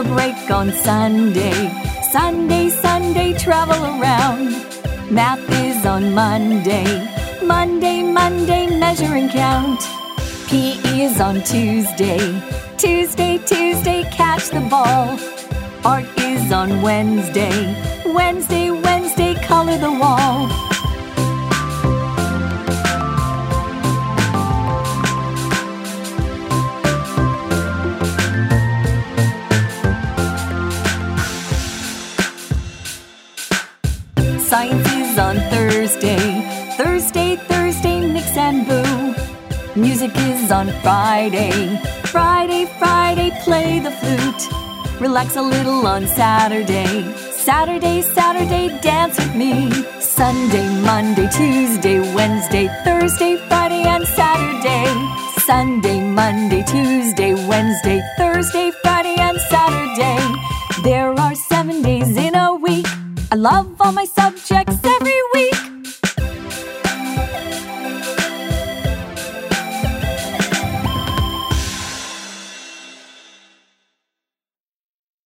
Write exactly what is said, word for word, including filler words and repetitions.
break on Sunday. Sunday, Sunday, travel around. Math is on Monday. Monday, Monday, measure and count. P E is on Tuesday. Tuesday, Tuesday, catch the ball. Art is on Wednesday. Wednesday, Wednesday, color the wall. Science is on Thursday. Thursday, Thursday, mix and boo. Music is on Friday. Friday, Friday, play the flute. Relax a little on Saturday. Saturday, Saturday, dance with me. Sunday, Monday, Tuesday, Wednesday, Thursday, Friday, and Saturday. Sunday, Monday, Tuesday, Wednesday, Thursday, Friday, and Saturday. There are seven days in a week. I love all my subjects every week.